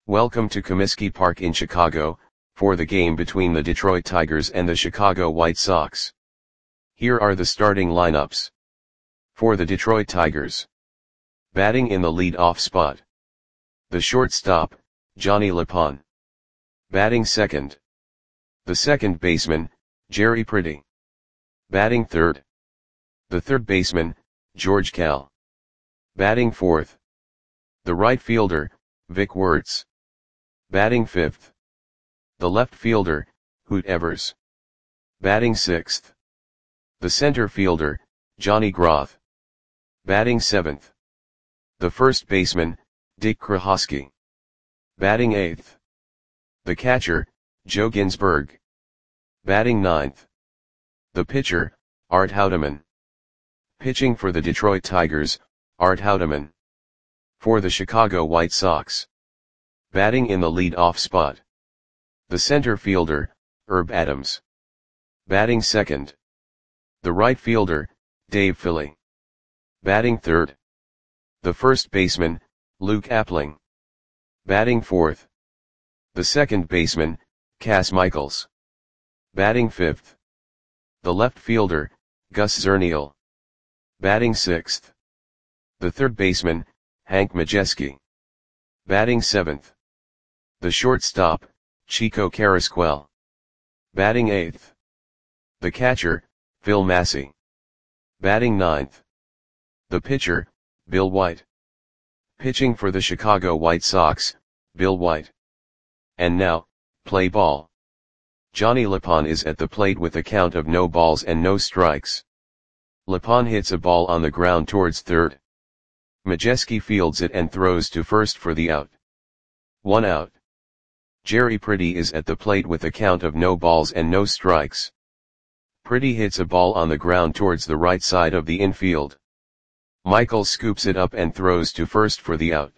Welcome to Comiskey Park in Chicago, for the game between the Detroit Tigers and the Chicago White Sox. Here are the starting lineups. For the Detroit Tigers. Batting in the lead-off spot. The shortstop, Johnny LePon. Batting second. The second baseman, Jerry Pretty. Batting third. The third baseman, George Kell. Batting fourth. The right fielder, Vic Wertz. Batting fifth. The left fielder, Hoot Evers. Batting sixth. The center fielder, Johnny Groth. Batting seventh. The first baseman, Dick Krahosky. Batting eighth. The catcher, Joe Ginsberg. Batting ninth. The pitcher, Art Houdeman. Pitching for the Detroit Tigers, Art Houdeman. For the Chicago White Sox. Batting in the lead-off spot. The center fielder, Herb Adams. Batting second. The right fielder, Dave Philly. Batting third. The first baseman, Luke Appling. Batting fourth. The second baseman, Cass Michaels. Batting fifth. The left fielder, Gus Zernial. Batting sixth. The third baseman, Hank Majeski. Batting seventh. The shortstop, Chico Carrasquel. Batting eighth. The catcher, Phil Massey. Batting ninth. The pitcher, Bill White. Pitching for the Chicago White Sox, Bill White. And now, play ball. Johnny LePon is at the plate with a count of no balls and no strikes. LePon hits a ball on the ground towards third. Majeski fields it and throws to first for the out. 1 out. Jerry Pretty is at the plate with a count of no balls and no strikes. Pretty hits a ball on the ground towards the right side of the infield. Michaels scoops it up and throws to first for the out.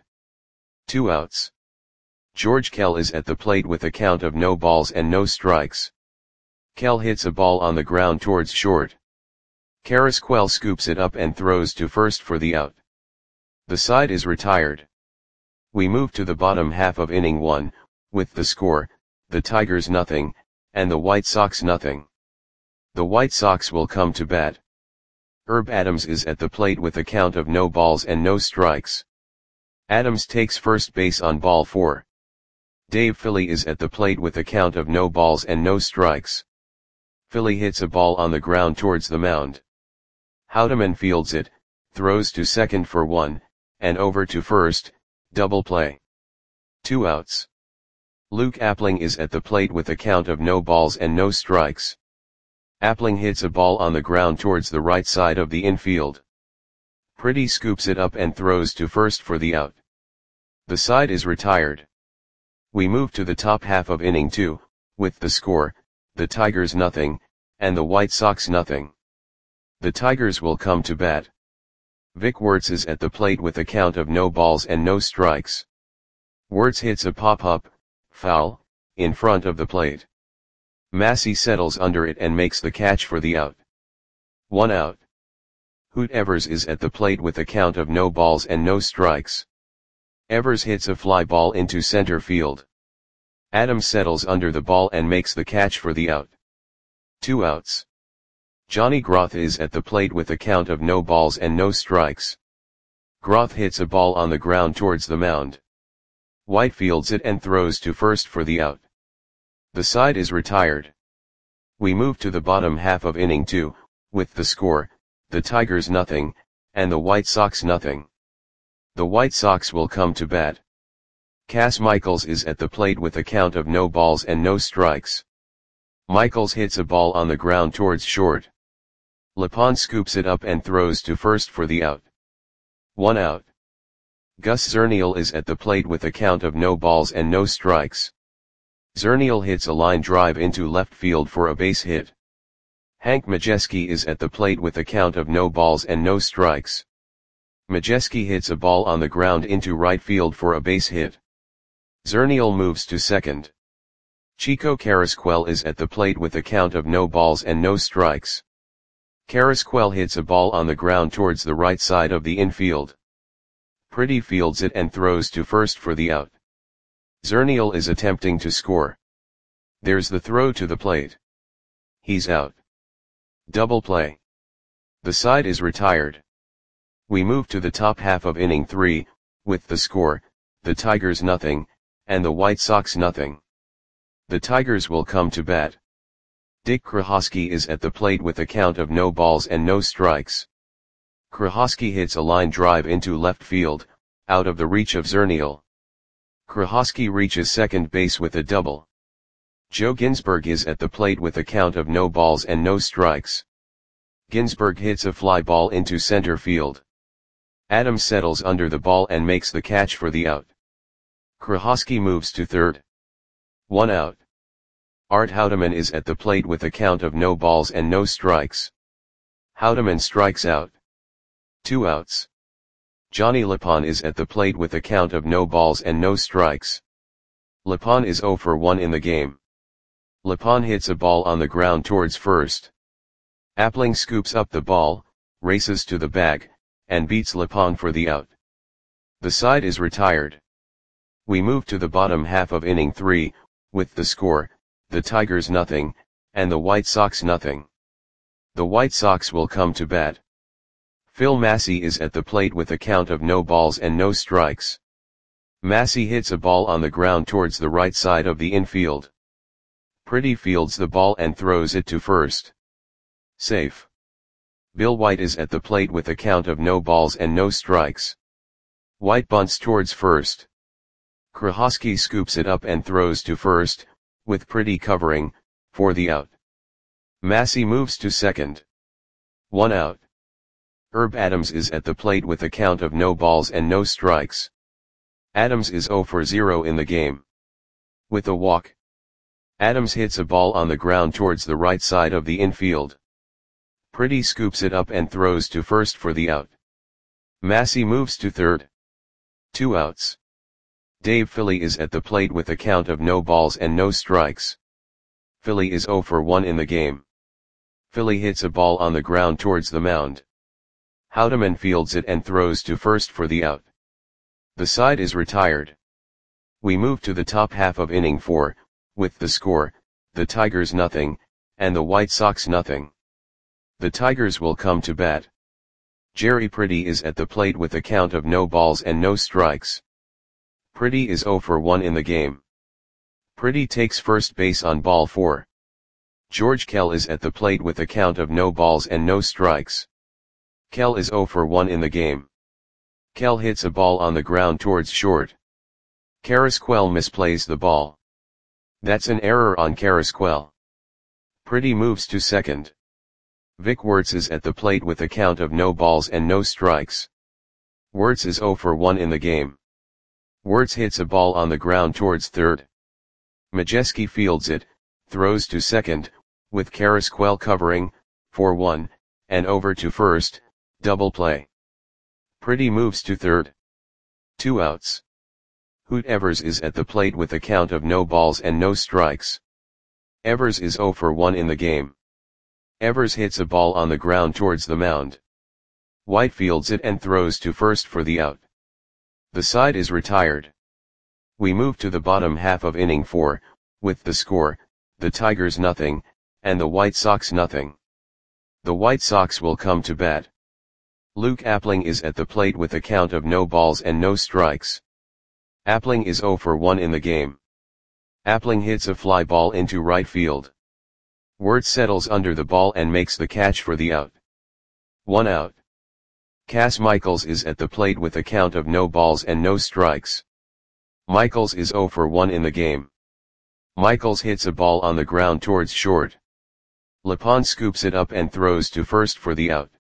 2 outs. George Kell is at the plate with a count of no balls and no strikes. Kell hits a ball on the ground towards short. Carrasquel scoops it up and throws to first for the out. The side is retired. We move to the bottom half of inning 1, with the score, the Tigers nothing, and the White Sox nothing. The White Sox will come to bat. Herb Adams is at the plate with a count of no balls and no strikes. Adams takes first base on ball 4. Dave Philly is at the plate with a count of no balls and no strikes. Philly hits a ball on the ground towards the mound. Houdeman fields it, throws to second for 1, and over to first, double play. 2 outs. Luke Appling is at the plate with a count of no balls and no strikes. Appling hits a ball on the ground towards the right side of the infield. Pretty scoops it up and throws to first for the out. The side is retired. We move to the top half of inning 2, with the score, the Tigers nothing, and the White Sox nothing. The Tigers will come to bat. Vic Wertz is at the plate with a count of no balls and no strikes. Wertz hits a pop-up, foul, in front of the plate. Massey settles under it and makes the catch for the out. 1 out. Hoot Evers is at the plate with a count of no balls and no strikes. Evers hits a fly ball into center field. Adams settles under the ball and makes the catch for the out. 2 outs. Johnny Groth is at the plate with a count of no balls and no strikes. Groth hits a ball on the ground towards the mound. White fields it and throws to first for the out. The side is retired. We move to the bottom half of inning 2, with the score, the Tigers nothing, and the White Sox nothing. The White Sox will come to bat. Cass Michaels is at the plate with a count of no balls and no strikes. Michaels hits a ball on the ground towards short. LePon scoops it up and throws to first for the out. 1 out. Gus Zernial is at the plate with a count of no balls and no strikes. Zernial hits a line drive into left field for a base hit. Hank Majeski is at the plate with a count of no balls and no strikes. Majeski hits a ball on the ground into right field for a base hit. Zernial moves to second. Chico Carrasquel is at the plate with a count of no balls and no strikes. Carrasquel hits a ball on the ground towards the right side of the infield. Pretty fields it and throws to first for the out. Zernial is attempting to score. There's the throw to the plate. He's out. Double play. The side is retired. We move to the top half of inning 3, with the score, the Tigers nothing, and the White Sox nothing. The Tigers will come to bat. Dick Krahosky is at the plate with a count of no balls and no strikes. Krahosky hits a line drive into left field, out of the reach of Zernial. Krahosky reaches second base with a double. Joe Ginsberg is at the plate with a count of no balls and no strikes. Ginsberg hits a fly ball into center field. Adams settles under the ball and makes the catch for the out. Krahosky moves to third. 1 out. Art Houdeman is at the plate with a count of no balls and no strikes. Houdeman strikes out. 2 outs. Johnny Lapon is at the plate with a count of no balls and no strikes. Lapon is 0 for 1 in the game. Lapon hits a ball on the ground towards first. Appling scoops up the ball, races to the bag, and beats Lapon for the out. The side is retired. We move to the bottom half of inning 3, with the score, the Tigers nothing, and the White Sox nothing. The White Sox will come to bat. Phil Massey is at the plate with a count of no balls and no strikes. Massey hits a ball on the ground towards the right side of the infield. Pretty fields the ball and throws it to first. Safe. Bill White is at the plate with a count of no balls and no strikes. White bunts towards first. Krahosky scoops it up and throws to first, with Pretty covering, for the out. Massey moves to second. 1 out. Herb Adams is at the plate with a count of no balls and no strikes. Adams is 0 for 0 in the game. With a walk. Adams hits a ball on the ground towards the right side of the infield. Pretty scoops it up and throws to first for the out. Massey moves to third. 2 outs. Dave Philly is at the plate with a count of no balls and no strikes. Philly is 0 for 1 in the game. Philly hits a ball on the ground towards the mound. Houdeman fields it and throws to first for the out. The side is retired. We move to the top half of inning 4, with the score, the Tigers nothing, and the White Sox nothing. The Tigers will come to bat. Jerry Pretty is at the plate with a count of no balls and no strikes. Pretty is 0 for 1 in the game. Pretty takes first base on ball 4. George Kell is at the plate with a count of no balls and no strikes. Kell is 0 for 1 in the game. Kell hits a ball on the ground towards short. Carrasquel misplays the ball. That's an error on Carrasquel. Pretty moves to second. Vic Wertz is at the plate with a count of no balls and no strikes. Wertz is 0 for 1 in the game. Wertz hits a ball on the ground towards third. Majeski fields it, throws to second, with Carrasquel covering, for 1, and over to first, double play. Pretty moves to third. 2 outs. Hoot Evers is at the plate with a count of no balls and no strikes. Evers is 0 for 1 in the game. Evers hits a ball on the ground towards the mound. White fields it and throws to first for the out. The side is retired. We move to the bottom half of inning 4, with the score, the Tigers nothing, and the White Sox nothing. The White Sox will come to bat. Luke Appling is at the plate with a count of no balls and no strikes. Appling is 0 for 1 in the game. Appling hits a fly ball into right field. Wertz settles under the ball and makes the catch for the out. 1 out. Cass Michaels is at the plate with a count of no balls and no strikes. Michaels is 0 for 1 in the game. Michaels hits a ball on the ground towards short. Lapon scoops it up and throws to first for the out.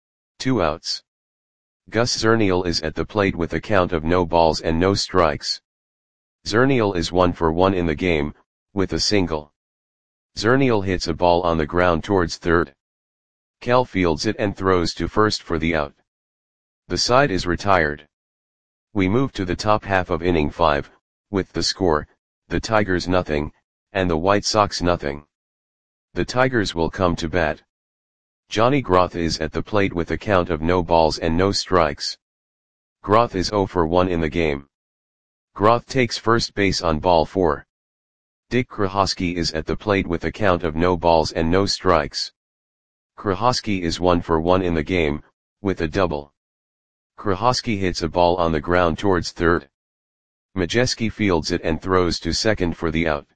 2 outs. Gus Zernial is at the plate with a count of no balls and no strikes. Zernial is 1 for 1 in the game, with a single. Zernial hits a ball on the ground towards third. Kell fields it and throws to first for the out. The side is retired. We move to the top half of inning 5, with the score, the Tigers nothing, and the White Sox nothing. The Tigers will come to bat. Johnny Groth is at the plate with a count of no balls and no strikes. Groth is 0 for 1 in the game. Groth takes first base on ball 4. Dick Krahosky is at the plate with a count of no balls and no strikes. Krahosky is 1 for 1 in the game, with a double. Krahosky hits a ball on the ground towards third. Majewski fields it and throws to second for the out.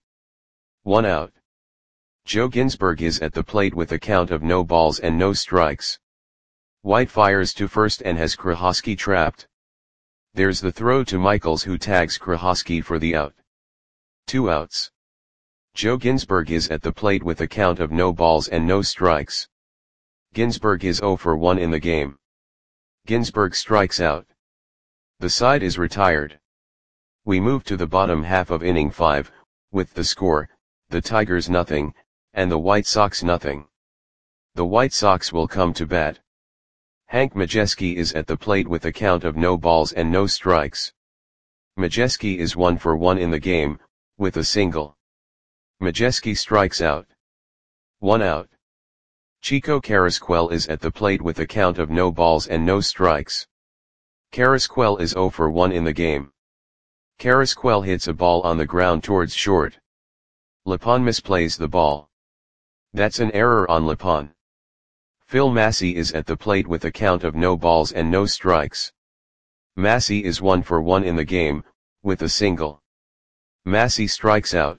1 out. Joe Ginsberg is at the plate with a count of no balls and no strikes. White fires to first and has Krahosky trapped. There's the throw to Michaels, who tags Krahosky for the out. 2 outs. Joe Ginsberg is at the plate with a count of no balls and no strikes. Ginsberg is 0 for 1 in the game. Ginsberg strikes out. The side is retired. We move to the bottom half of inning 5, with the score, the Tigers nothing, and the White Sox nothing. The White Sox will come to bat. Hank Majewski is at the plate with a count of no balls and no strikes. Majewski is 1 for 1 in the game, with a single. Majewski strikes out. 1 out. Chico Carrasquel is at the plate with a count of no balls and no strikes. Carrasquel is 0 for 1 in the game. Carrasquel hits a ball on the ground towards short. Lepon misplays the ball. That's an error on Lepon. Phil Massey is at the plate with a count of no balls and no strikes. Massey is 1 for 1 in the game, with a single. Massey strikes out.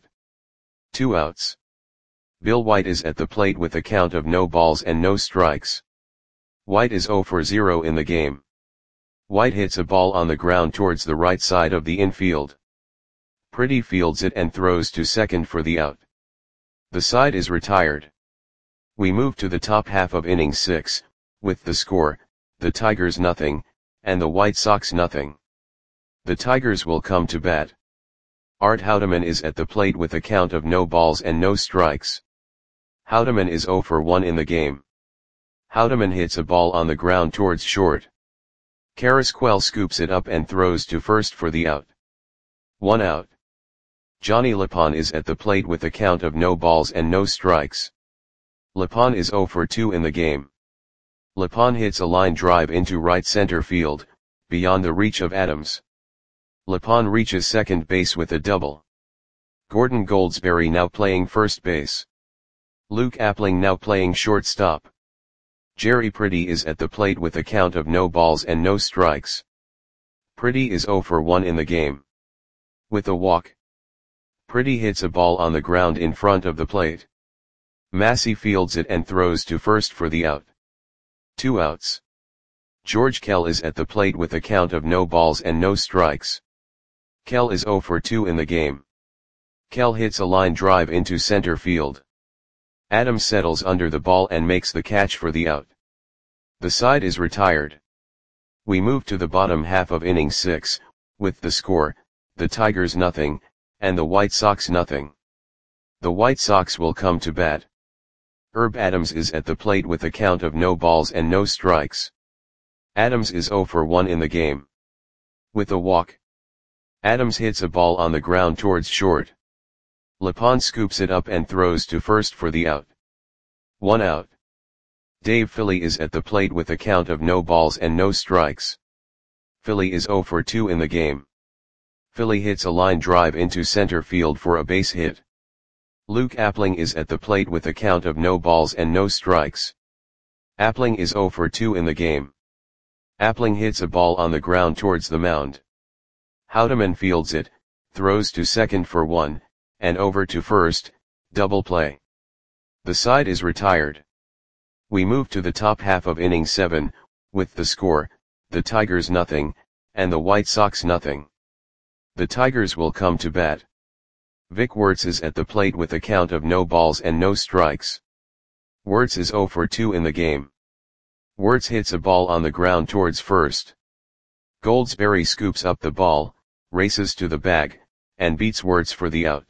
2 outs. Bill White is at the plate with a count of no balls and no strikes. White is 0 for 0 in the game. White hits a ball on the ground towards the right side of the infield. Pretty fields it and throws to second for the out. The side is retired. We move to the top half of inning 6, with the score, the Tigers nothing, and the White Sox nothing. The Tigers will come to bat. Art Houdeman is at the plate with a count of no balls and no strikes. Houdeman is 0 for 1 in the game. Houdeman hits a ball on the ground towards short. Carrasquel scoops it up and throws to first for the out. 1 out. Johnny Lepon is at the plate with a count of no balls and no strikes. Lepon is 0 for 2 in the game. Lepon hits a line drive into right center field, beyond the reach of Adams. Lepon reaches second base with a double. Gordon Goldsberry now playing first base. Luke Appling now playing shortstop. Jerry Pretty is at the plate with a count of no balls and no strikes. Pretty is 0 for 1 in the game. With a walk. Pretty hits a ball on the ground in front of the plate. Massey fields it and throws to first for the out. 2 outs. George Kell is at the plate with a count of no balls and no strikes. Kell is 0 for 2 in the game. Kell hits a line drive into center field. Adams settles under the ball and makes the catch for the out. The side is retired. We move to the bottom half of inning 6, with the score, the Tigers nothing, and the White Sox nothing. The White Sox will come to bat. Herb Adams is at the plate with a count of no balls and no strikes. Adams is 0 for 1 in the game. With a walk. Adams hits a ball on the ground towards short. Lepon scoops it up and throws to first for the out. 1 out. Dave Philly is at the plate with a count of no balls and no strikes. Philly is 0 for 2 in the game. Philly hits a line drive into center field for a base hit. Luke Appling is at the plate with a count of no balls and no strikes. Appling is 0 for 2 in the game. Appling hits a ball on the ground towards the mound. Houdeman fields it, throws to second for 1, and over to first, double play. The side is retired. We move to the top half of inning 7, with the score, the Tigers nothing, and the White Sox nothing. The Tigers will come to bat. Vic Wertz is at the plate with a count of no balls and no strikes. Wertz is 0 for 2 in the game. Wertz hits a ball on the ground towards first. Goldsberry scoops up the ball, races to the bag, and beats Wertz for the out.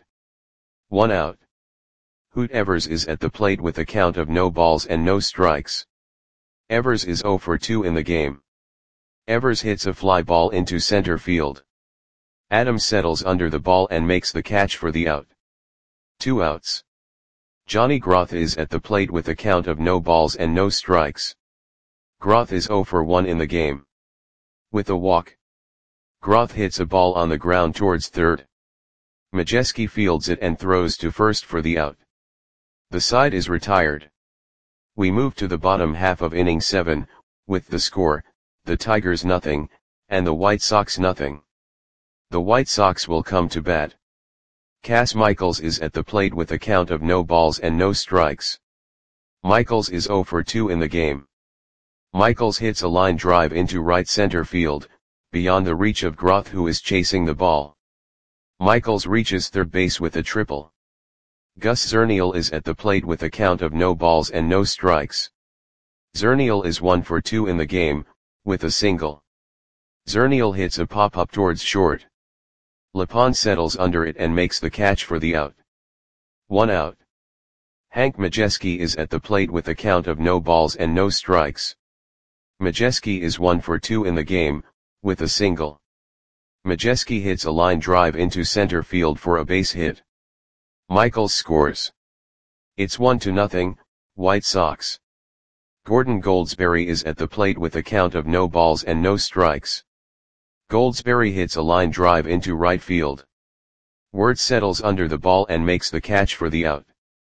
1 out. Hoot Evers is at the plate with a count of no balls and no strikes. Evers is 0 for 2 in the game. Evers hits a fly ball into center field. Adams settles under the ball and makes the catch for the out. 2 outs. Johnny Groth is at the plate with a count of no balls and no strikes. Groth is 0 for 1 in the game. With a walk. Groth hits a ball on the ground towards third. Majeski fields it and throws to first for the out. The side is retired. We move to the bottom half of inning 7, with the score, the Tigers nothing, and the White Sox nothing. The White Sox will come to bat. Cass Michaels is at the plate with a count of no balls and no strikes. Michaels is 0 for 2 in the game. Michaels hits a line drive into right center field, beyond the reach of Groth, who is chasing the ball. Michaels reaches third base with a triple. Gus Zernial is at the plate with a count of no balls and no strikes. Zernial is 1 for 2 in the game, with a single. Zernial hits a pop-up towards short. Lepond settles under it and makes the catch for the out. 1 out. Hank Majeski is at the plate with a count of no balls and no strikes. Majeski is 1 for 2 in the game, with a single. Majeski hits a line drive into center field for a base hit. Michaels scores. It's 1-0, White Sox. Gordon Goldsberry is at the plate with a count of no balls and no strikes. Goldsberry hits a line drive into right field. Wirtz settles under the ball and makes the catch for the out.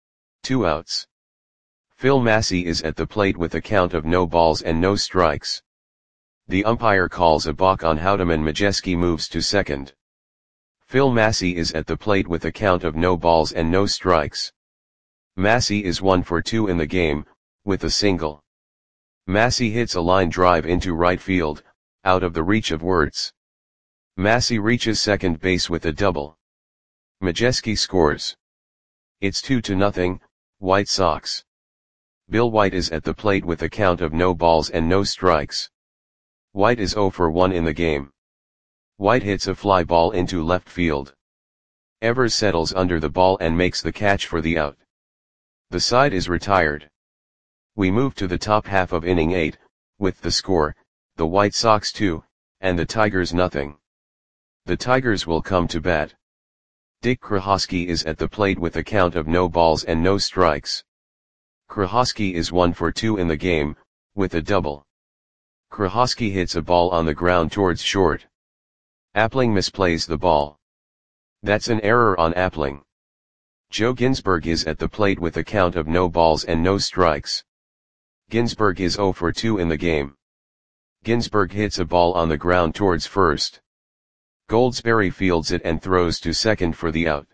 2 outs. Phil Massey is at the plate with a count of no balls and no strikes. The umpire calls a balk on Houdeman. Majeski moves to second. Phil Massey is at the plate with a count of no balls and no strikes. Massey is 1 for 2 in the game, with a single. Massey hits a line drive into right field, out of the reach of Wirtz. Massey reaches second base with a double. Majeski scores. It's 2-0, White Sox. Bill White is at the plate with a count of no balls and no strikes. White is 0 for 1 in the game. White hits a fly ball into left field. Evers settles under the ball and makes the catch for the out. The side is retired. We move to the top half of inning 8, with the score, the White Sox 2, and the Tigers nothing. The Tigers will come to bat. Dick Krahosky is at the plate with a count of no balls and no strikes. Krahosky is 1 for 2 in the game, with a double. Krahosky hits a ball on the ground towards short. Appling misplays the ball. That's an error on Appling. Joe Ginsberg is at the plate with a count of no balls and no strikes. Ginsberg is 0 for 2 in the game. Ginsberg hits a ball on the ground towards first. Goldsberry fields it and throws to second for the out.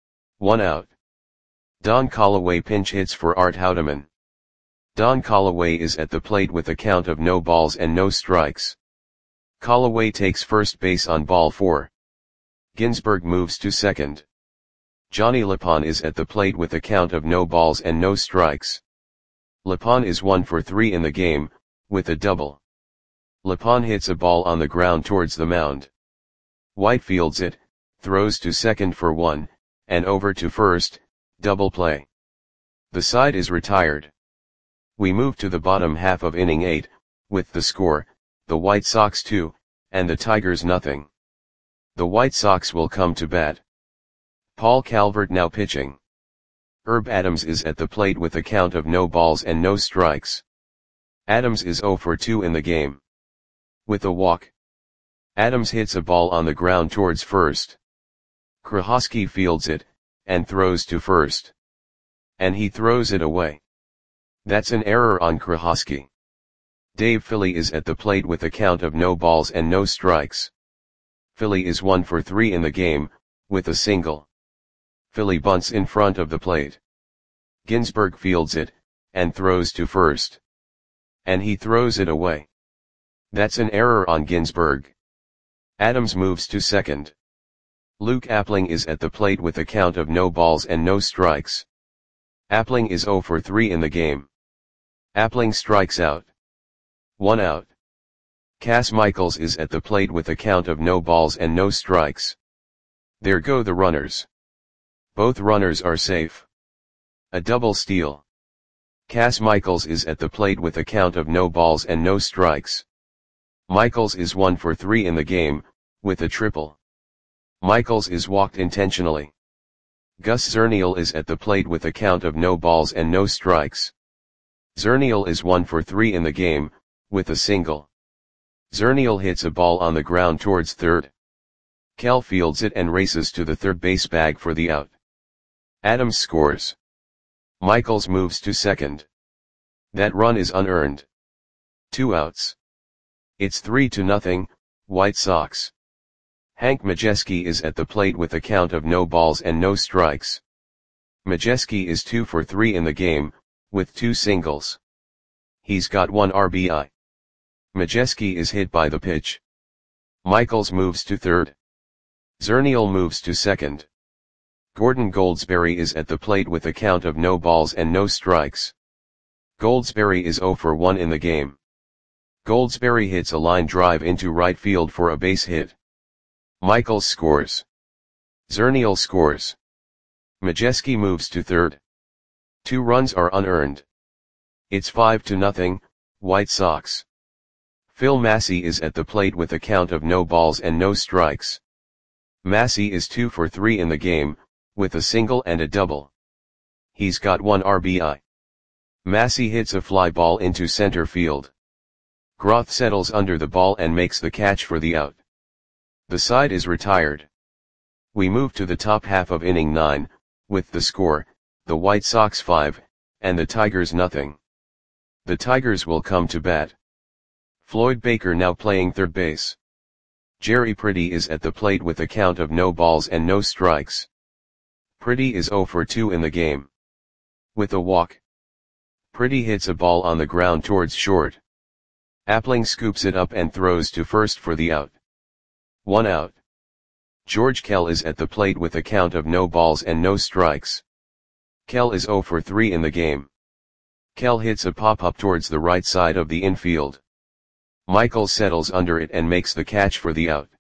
1 out. Don Callaway pinch hits for Art Houdeman. Don Callaway is at the plate with a count of no balls and no strikes. Callaway takes first base on ball 4. Ginsberg moves to second. Johnny Lepond is at the plate with a count of no balls and no strikes. Lepond is 1 for 3 in the game, with a double. Lepond hits a ball on the ground towards the mound. White fields it, throws to second for 1, and over to first, double play. The side is retired. We move to the bottom half of inning 8, with the score, the White Sox 2, and the Tigers nothing. The White Sox will come to bat. Paul Calvert now pitching. Herb Adams is at the plate with a count of no balls and no strikes. Adams is 0 for 2 in the game. With a walk. Adams hits a ball on the ground towards first. Krahosky fields it, and throws to first. And he throws it away. That's an error on Krahosky. Dave Philly is at the plate with a count of no balls and no strikes. Philly is 1 for 3 in the game, with a single. Philly bunts in front of the plate. Ginsberg fields it, and throws to first. And he throws it away. That's an error on Ginsberg. Adams moves to second. Luke Appling is at the plate with a count of no balls and no strikes. Appling is 0 for 3 in the game. Appling strikes out. 1 out. Cass Michaels is at the plate with a count of no balls and no strikes. There go the runners. Both runners are safe. A double steal. Cass Michaels is at the plate with a count of no balls and no strikes. Michaels is 1 for 3 in the game, with a triple. Michaels is walked intentionally. Gus Zernial is at the plate with a count of no balls and no strikes. Zernial is 1 for 3 in the game, with a single. Zernial hits a ball on the ground towards third. Kell fields it and races to the third base bag for the out. Adams scores. Michaels moves to second. That run is unearned. 2 outs. It's 3-0, White Sox. Hank Majeski is at the plate with a count of no balls and no strikes. Majeski is 2 for 3 in the game, with 2 singles. He's got 1 RBI. Majeski is hit by the pitch. Michaels moves to third. Zernial moves to second. Gordon Goldsberry is at the plate with a count of no balls and no strikes. Goldsberry is 0 for 1 in the game. Goldsberry hits a line drive into right field for a base hit. Michaels scores. Zernial scores. Majeski moves to third. 2 runs are unearned. It's 5-0, White Sox. Phil Massey is at the plate with a count of no balls and no strikes. Massey is 2 for 3 in the game, with a single and a double. He's got 1 RBI. Massey hits a fly ball into center field. Groth settles under the ball and makes the catch for the out. The side is retired. We move to the top half of inning 9, with the score, the White Sox 5, and the Tigers nothing. The Tigers will come to bat. Floyd Baker now playing third base. Jerry Pretty is at the plate with a count of no balls and no strikes. Pretty is 0 for 2 in the game. With a walk. Pretty hits a ball on the ground towards short. Appling scoops it up and throws to first for the out. 1 out. George Kell is at the plate with a count of no balls and no strikes. Kell is 0 for 3 in the game. Kell hits a pop-up towards the right side of the infield. Michaels settles under it and makes the catch for the out.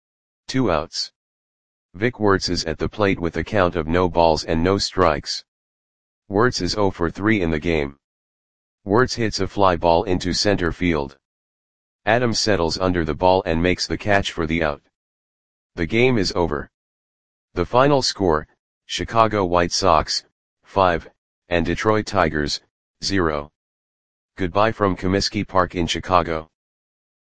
2 outs. Vic Wertz is at the plate with a count of no balls and no strikes. Wertz is 0 for 3 in the game. Wertz hits a fly ball into center field. Adams settles under the ball and makes the catch for the out. The game is over. The final score, Chicago White Sox, 5, and Detroit Tigers, 0. Goodbye from Comiskey Park in Chicago.